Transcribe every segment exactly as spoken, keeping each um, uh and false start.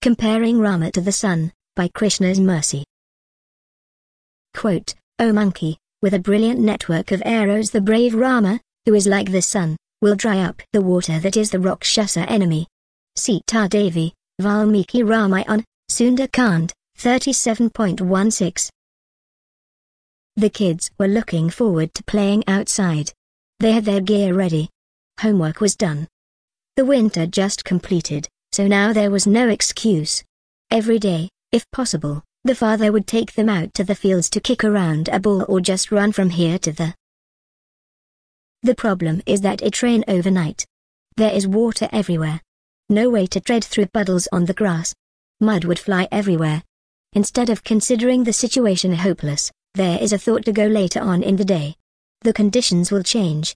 Comparing Rama to the sun, by Krishna's mercy. Quote, O monkey, with a brilliant network of arrows the brave Rama, who is like the sun, will dry up the water that is the Rakshasa enemy. Sita Devi, Valmiki Ramayana, Sundar-Kand, thirty-seven point one six. The kids were looking forward to playing outside. They had their gear ready. Homework was done. The winter just completed, so now there was no excuse. Every day, if possible, the father would take them out to the fields to kick around a ball or just run from here to there. The problem is that it rained overnight. There is water everywhere. No way to tread through puddles on the grass. Mud would fly everywhere. Instead of considering the situation hopeless, there is a thought to go later on in the day. The conditions will change.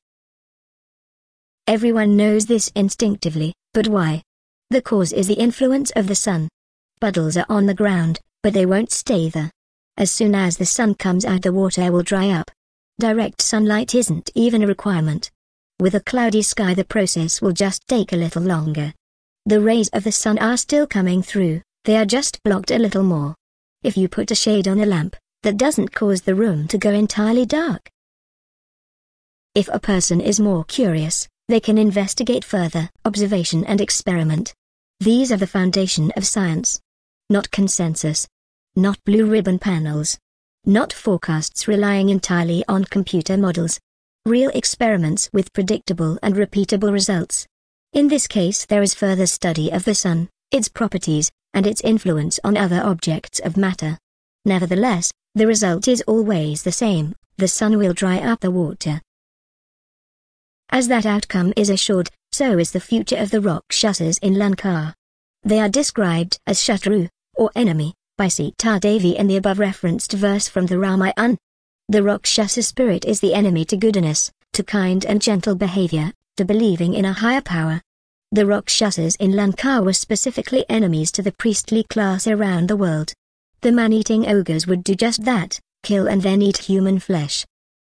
Everyone knows this instinctively, but why? The cause is the influence of the sun. Puddles are on the ground, but they won't stay there. As soon as the sun comes out, the water will dry up. Direct sunlight isn't even a requirement. With a cloudy sky, the process will just take a little longer. The rays of the sun are still coming through, they are just blocked a little more. If you put a shade on a lamp, that doesn't cause the room to go entirely dark. If a person is more curious, they can investigate further, observation and experiment. These are the foundation of science. Not consensus. Not blue ribbon panels. Not forecasts relying entirely on computer models. Real experiments with predictable and repeatable results. In this case, there is further study of the sun, its properties, and its influence on other objects of matter. Nevertheless, the result is always the same: the sun will dry up the water. As that outcome is assured, so is the future of the Rakshasas in Lanka. They are described as Shatru, or enemy, by Sita Devi in the above referenced verse from the Ramayana. The Rakshasa spirit is the enemy to goodness, to kind and gentle behavior, to believing in a higher power. The Rakshasas in Lanka were specifically enemies to the priestly class around the world. The man-eating ogres would do just that, kill and then eat human flesh.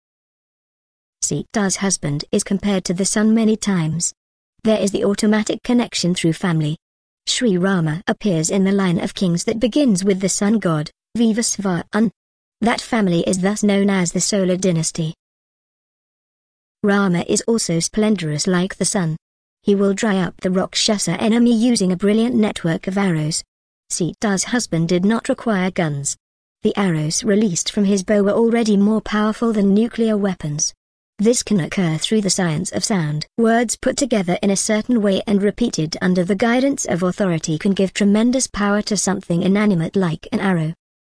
Sita's husband is compared to the sun many times. There is the automatic connection through family. Sri Rama appears in the line of kings that begins with the sun god, Vivasvana. That family is thus known as the solar dynasty. Rama is also splendorous like the sun. He will dry up the Rakshasa enemy using a brilliant network of arrows. Sita's husband did not require guns. The arrows released from his bow were already more powerful than nuclear weapons. This can occur through the science of sound. Words put together in a certain way and repeated under the guidance of authority can give tremendous power to something inanimate like an arrow.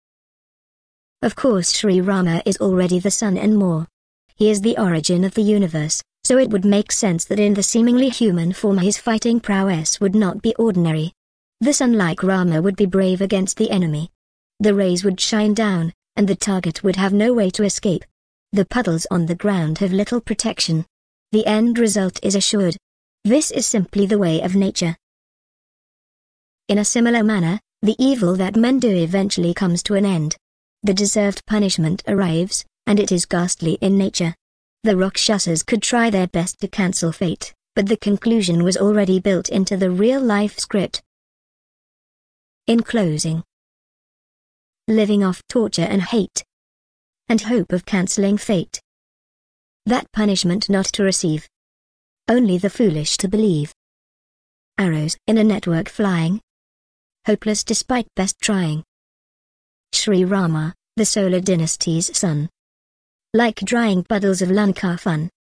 Of course, Sri Rama is already the sun and more. He is the origin of the universe, so it would make sense that in the seemingly human form his fighting prowess would not be ordinary. The sun like Rama would be brave against the enemy. The rays would shine down, and the target would have no way to escape. The puddles on the ground have little protection. The end result is assured. This is simply the way of nature. In a similar manner, the evil that men do eventually comes to an end. The deserved punishment arrives, and it is ghastly in nature. The Rakshasas could try their best to cancel fate, but the conclusion was already built into the real-life script. In closing, living off torture and hate, and hope of cancelling fate. That punishment not to receive. Only the foolish to believe. Arrows in a network flying. Hopeless despite best trying. Sri Rama, the solar dynasty's son. Like drying puddles of Lanka fun.